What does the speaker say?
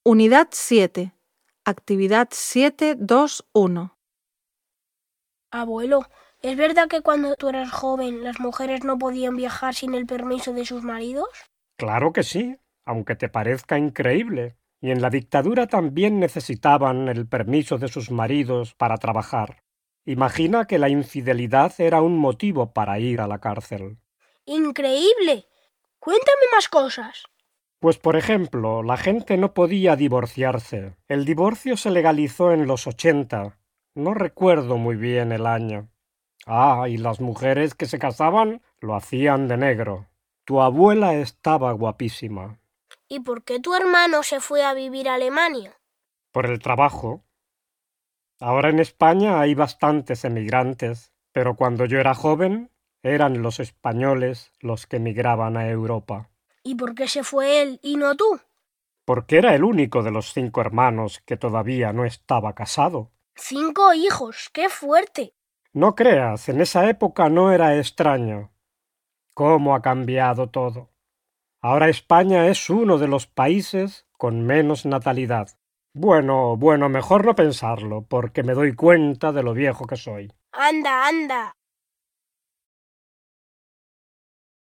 Unidad 7. Actividad 7.2.1. Abuelo, ¿es verdad que cuando tú eras joven las mujeres no podían viajar sin el permiso de sus maridos? Claro que sí, aunque te parezca increíble. Y en la dictadura también necesitaban el permiso de sus maridos para trabajar. Imagina que la infidelidad era un motivo para ir a la cárcel. ¡Increíble! Cuéntame más cosas. Pues por ejemplo, la gente no podía divorciarse. El divorcio se legalizó en los 80. No recuerdo muy bien el año. Y las mujeres que se casaban lo hacían de negro. Tu abuela estaba guapísima. ¿Y por qué tu hermano se fue a vivir a Alemania? Por el trabajo. Ahora en España hay bastantes emigrantes, pero cuando yo era joven eran los españoles los que emigraban a Europa. ¿Y por qué se fue él y no tú? Porque era el único de los 5 hermanos que todavía no estaba casado. 5 hijos, ¡qué fuerte! No creas, en esa época no era extraño. ¿Cómo ha cambiado todo? Ahora España es uno de los países con menos natalidad. Bueno, mejor no pensarlo, porque me doy cuenta de lo viejo que soy. Anda, anda.